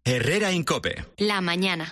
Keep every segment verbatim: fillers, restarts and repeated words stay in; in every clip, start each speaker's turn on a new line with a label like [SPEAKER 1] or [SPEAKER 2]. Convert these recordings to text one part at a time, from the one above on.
[SPEAKER 1] Herrera Incope.
[SPEAKER 2] La mañana.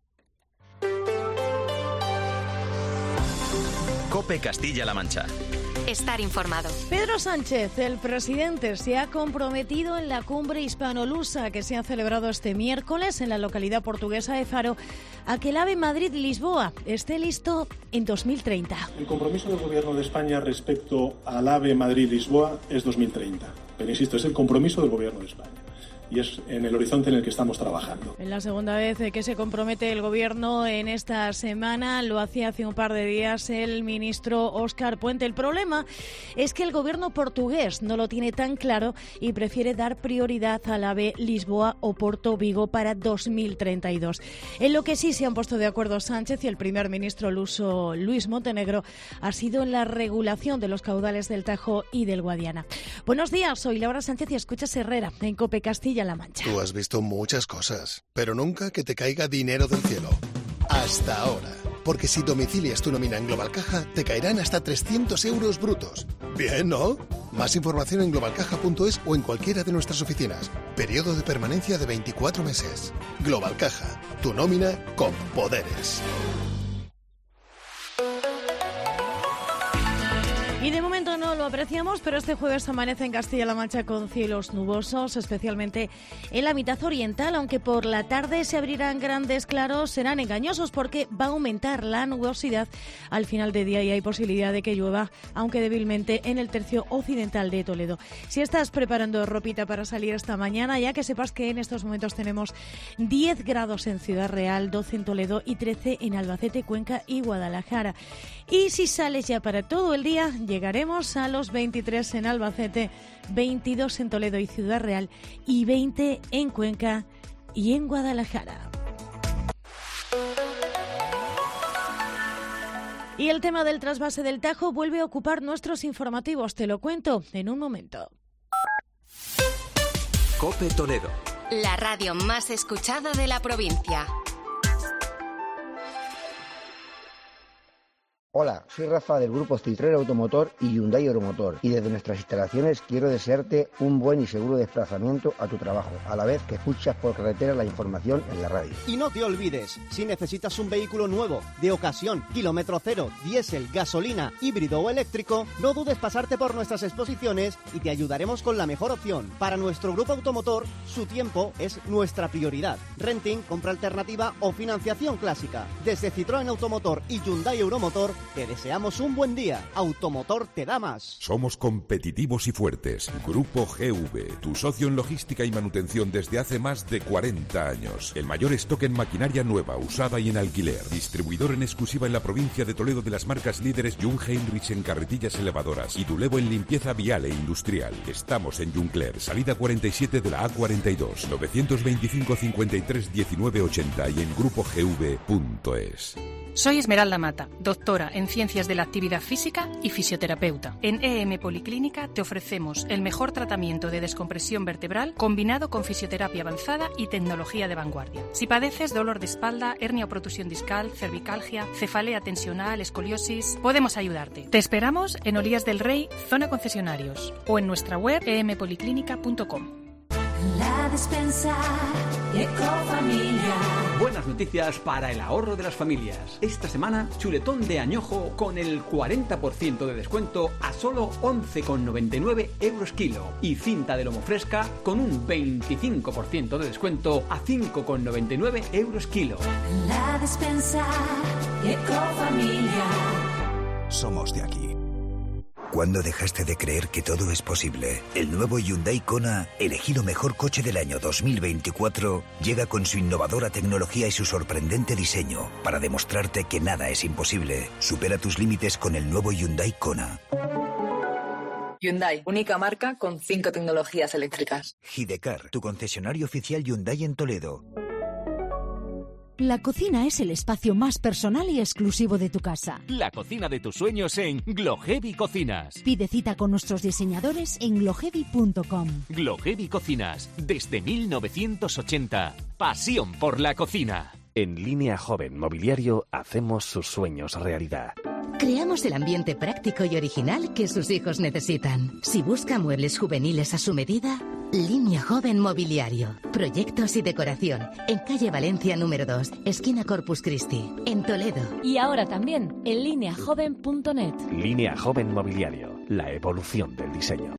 [SPEAKER 1] Cope Castilla-La Mancha.
[SPEAKER 2] Estar informado.
[SPEAKER 3] Pedro Sánchez, el presidente, se ha comprometido en la cumbre hispano-lusa que se ha celebrado este miércoles en la localidad portuguesa de Faro a que el AVE Madrid-Lisboa esté listo en dos mil treinta.
[SPEAKER 4] El compromiso del Gobierno de España respecto al AVE Madrid-Lisboa es dos mil treinta. Pero insisto, es el compromiso del Gobierno de España. Y es en el horizonte en el que estamos trabajando.
[SPEAKER 3] Es la segunda vez que se compromete el Gobierno en esta semana. Lo hacía hace un par de días el ministro Óscar Puente. El problema es que el Gobierno portugués no lo tiene tan claro y prefiere dar prioridad al AVE Lisboa o Porto Vigo para dos mil treinta y dos. En lo que sí se han puesto de acuerdo Sánchez y el primer ministro luso Luis Montenegro ha sido en la regulación de los caudales del Tajo y del Guadiana. Buenos días, soy Laura Sánchez y escuchas Herrera en Cope Castilla La Mancha.
[SPEAKER 5] Tú has visto muchas cosas, pero nunca que te caiga dinero del cielo. Hasta ahora. Porque si domicilias tu nómina en Global Caja, te caerán hasta trescientos euros brutos. Bien, ¿no? Más información en global caja punto es o en cualquiera de nuestras oficinas. Periodo de permanencia de veinticuatro meses. Global Caja, tu nómina con poderes.
[SPEAKER 3] Y de momento no lo apreciamos, pero este jueves amanece en Castilla-La Mancha con cielos nubosos, especialmente en la mitad oriental, aunque por la tarde se abrirán grandes claros, serán engañosos porque va a aumentar la nubosidad al final de día y hay posibilidad de que llueva, aunque débilmente, en el tercio occidental de Toledo. Si estás preparando ropita para salir esta mañana, ya que sepas que en estos momentos tenemos diez grados en Ciudad Real, doce en Toledo y trece en Albacete, Cuenca y Guadalajara. Y si sales ya para todo el día, llegaremos a los veintitrés en Albacete, veintidós en Toledo y Ciudad Real y veinte en Cuenca y en Guadalajara. Y el tema del trasvase del Tajo vuelve a ocupar nuestros informativos. Te lo cuento en un momento.
[SPEAKER 1] Cope Toledo.
[SPEAKER 2] La radio más escuchada de la provincia.
[SPEAKER 6] Hola, soy Rafa del grupo Citroën Automotor y Hyundai Euromotor y desde nuestras instalaciones quiero desearte un buen y seguro desplazamiento a tu trabajo, a la vez que escuchas por carretera la información en la radio.
[SPEAKER 7] Y no te olvides, si necesitas un vehículo nuevo, de ocasión, kilómetro cero, diésel, gasolina, híbrido o eléctrico, no dudes pasarte por nuestras exposiciones y te ayudaremos con la mejor opción. Para nuestro grupo automotor, su tiempo es nuestra prioridad. Renting, compra alternativa o financiación clásica. Desde Citroën Automotor y Hyundai Euromotor, te deseamos un buen día. Automotor te da más.
[SPEAKER 8] Somos competitivos y fuertes. Grupo G V, tu socio en logística y manutención desde hace más de cuarenta años. El mayor stock en maquinaria nueva, usada y en alquiler. Distribuidor en exclusiva en la provincia de Toledo de las marcas líderes Jung Heinrich en carretillas elevadoras y Dulevo en limpieza vial e industrial. Estamos en Juncler, salida cuarenta y siete de la A cuarenta y dos, novecientos veinticinco cincuenta y tres diecinueve ochenta y en grupo g v punto es.
[SPEAKER 9] Soy Esmeralda Mata, doctora en Ciencias de la Actividad Física y fisioterapeuta. En E M Policlínica te ofrecemos el mejor tratamiento de descompresión vertebral combinado con fisioterapia avanzada y tecnología de vanguardia. Si padeces dolor de espalda, hernia o protusión discal, cervicalgia, cefalea tensional, escoliosis, podemos ayudarte. Te esperamos en Olías del Rey, zona concesionarios, o en nuestra web e m policlínica punto com.
[SPEAKER 10] La despensa Ecofamilia.
[SPEAKER 11] Buenas noticias para el ahorro de las familias. Esta semana, chuletón de añojo con el cuarenta por ciento de descuento a solo once con noventa y nueve euros kilo. Y cinta de lomo fresca con un veinticinco por ciento de descuento a cinco con noventa y nueve euros kilo.
[SPEAKER 10] La despensa Ecofamilia.
[SPEAKER 12] Somos de aquí. ¿Cuándo dejaste de creer que todo es posible? El nuevo Hyundai Kona, elegido mejor coche del año dos mil veinticuatro, llega con su innovadora tecnología y su sorprendente diseño para demostrarte que nada es imposible. Supera tus límites con el nuevo Hyundai Kona.
[SPEAKER 13] Hyundai, única marca con cinco tecnologías eléctricas.
[SPEAKER 12] Hidecar, tu concesionario oficial Hyundai en Toledo.
[SPEAKER 14] La cocina es el espacio más personal y exclusivo de tu casa.
[SPEAKER 15] La cocina de tus sueños en Glohevi Cocinas.
[SPEAKER 14] Pide cita con nuestros diseñadores en glohevi punto com.
[SPEAKER 15] Glohevi Cocinas, desde mil novecientos ochenta. Pasión por la cocina.
[SPEAKER 16] En Línea Joven Mobiliario hacemos sus sueños realidad.
[SPEAKER 17] Creamos el ambiente práctico y original que sus hijos necesitan. Si busca muebles juveniles a su medida, Línea Joven Mobiliario. Proyectos y decoración. En calle Valencia número dos, esquina Corpus Christi, en Toledo.
[SPEAKER 18] Y ahora también en línea joven punto net.
[SPEAKER 16] Línea Joven Mobiliario. La evolución del diseño.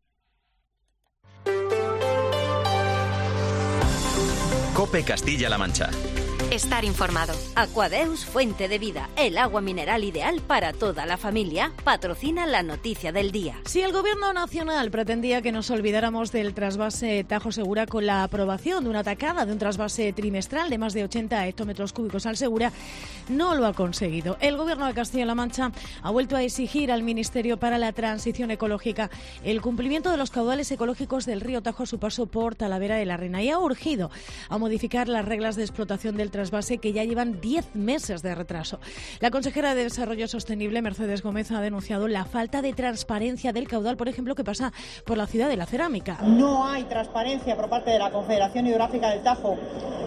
[SPEAKER 1] COPE Castilla-La Mancha.
[SPEAKER 2] Estar informado.
[SPEAKER 19] Aquadeus, fuente de vida, el agua mineral ideal para toda la familia, patrocina la noticia del día.
[SPEAKER 3] Si el Gobierno Nacional pretendía que nos olvidáramos del trasvase Tajo Segura con la aprobación de una tacada de un trasvase trimestral de más de ochenta hectómetros cúbicos al Segura, no lo ha conseguido. El Gobierno de Castilla-La Mancha ha vuelto a exigir al Ministerio para la Transición Ecológica el cumplimiento de los caudales ecológicos del río Tajo a su paso por Talavera de la Reina y ha urgido a modificar las reglas de explotación del trasvase que ya llevan diez meses de retraso. La consejera de Desarrollo Sostenible, Mercedes Gómez, ha denunciado la falta de transparencia del caudal, por ejemplo, que pasa por la ciudad de la cerámica.
[SPEAKER 20] No hay transparencia por parte de la Confederación Hidrográfica del Tajo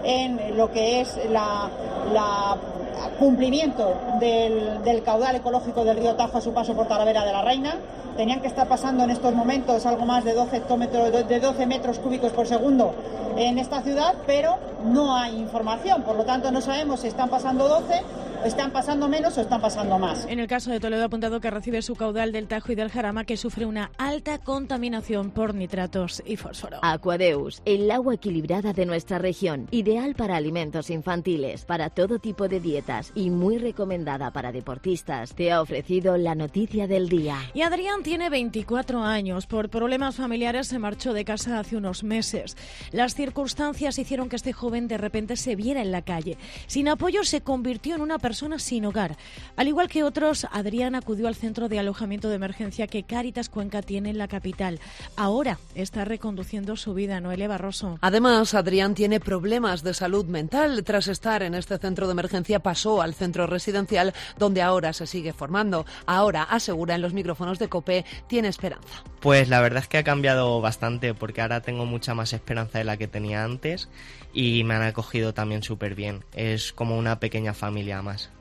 [SPEAKER 20] en lo que es la, la cumplimiento del, del caudal ecológico del río Tajo a su paso por Talavera de la Reina. Tenían que estar pasando en estos momentos algo más de doce hectómetros, de doce metros cúbicos por segundo en esta ciudad, pero no hay información, por lo tanto no sabemos si están pasando doce, están pasando menos o están pasando más.
[SPEAKER 3] En el caso de Toledo ha apuntado que recibe su caudal del Tajo y del Jarama, que sufre una alta contaminación por nitratos y fósforo.
[SPEAKER 19] Aquadeus, el agua equilibrada de nuestra región, ideal para alimentos infantiles, para todo tipo de dietas y muy recomendada para deportistas, te ha ofrecido la noticia del día.
[SPEAKER 3] Y Adrián tiene veinticuatro años. Por problemas familiares se marchó de casa hace unos meses. Las circunstancias hicieron que este joven de repente se viera en la calle. Sin apoyo se convirtió en una persona sin hogar. Al igual que otros, Adrián acudió al centro de alojamiento de emergencia que Cáritas Cuenca tiene en la capital. Ahora está reconduciendo su vida. Noelia Barroso.
[SPEAKER 21] Además, Adrián tiene problemas de salud mental. Tras estar en este centro de emergencia, pasó al centro residencial, donde ahora se sigue formando. Ahora, asegura en los micrófonos de COPE, tiene esperanza.
[SPEAKER 22] Pues la verdad es que ha cambiado bastante, porque ahora tengo mucha más esperanza de la que tenía antes y me han acogido también súper bien. Es como una pequeña familia más.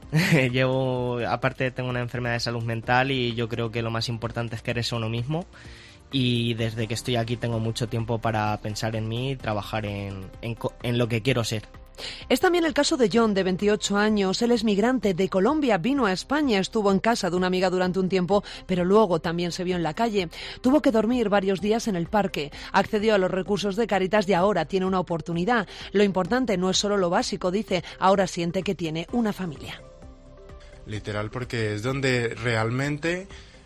[SPEAKER 22] Llevo, aparte tengo una enfermedad de salud mental y yo creo que lo más importante es quererse a uno mismo, y desde que estoy aquí tengo mucho tiempo para pensar en mí y trabajar en, en, en lo que quiero ser.
[SPEAKER 21] Es también el caso de John, de veintiocho años. Él es migrante de Colombia, vino a España, estuvo en casa de una amiga durante un tiempo, pero luego también se vio en la calle. Tuvo que dormir varios días en el parque. Accedió a los recursos de Cáritas y ahora tiene una oportunidad. Lo importante no es solo lo básico, dice, ahora siente que tiene una familia.
[SPEAKER 23] Literal, porque es donde realmente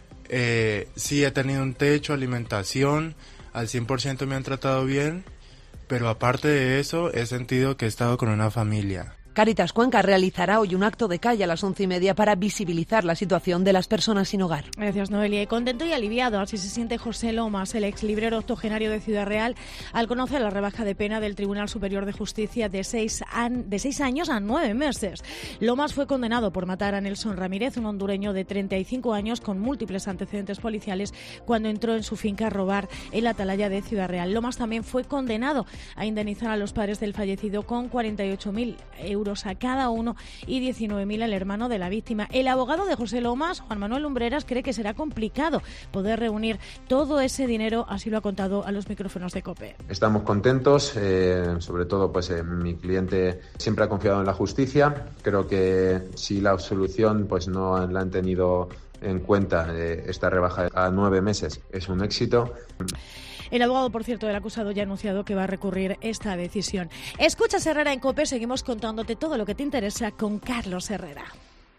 [SPEAKER 23] eh, sí he tenido un techo, alimentación, al cien por ciento me han tratado bien. Pero aparte de eso, he sentido que he estado con una familia.
[SPEAKER 21] Cáritas Cuenca realizará hoy un acto de calle a las once y media para visibilizar la situación de las personas sin hogar.
[SPEAKER 3] Gracias, Noelia. Contento y aliviado, así se siente José Lomas, el ex librero octogenario de Ciudad Real, al conocer la rebaja de pena del Tribunal Superior de Justicia de seis, an- de seis años a nueve meses. Lomas fue condenado por matar a Nelson Ramírez, un hondureño de treinta y cinco años con múltiples antecedentes policiales, cuando entró en su finca a robar en la atalaya de Ciudad Real. Lomas también fue condenado a indemnizar a los padres del fallecido con cuarenta y ocho mil euros a cada uno y diecinueve mil al hermano de la víctima. El abogado de José Lomas, Juan Manuel Lumbreras, cree que será complicado poder reunir todo ese dinero, así lo ha contado a los micrófonos de COPE.
[SPEAKER 24] Estamos contentos, eh, sobre todo pues eh, mi cliente siempre ha confiado en la justicia. Creo que si la solución pues no la han tenido en cuenta, eh, esta rebaja a nueve meses es un éxito.
[SPEAKER 3] El abogado, por cierto, del acusado ya ha anunciado que va a recurrir esta decisión. Escuchas Herrera en COPE, seguimos contándote todo lo que te interesa con Carlos Herrera.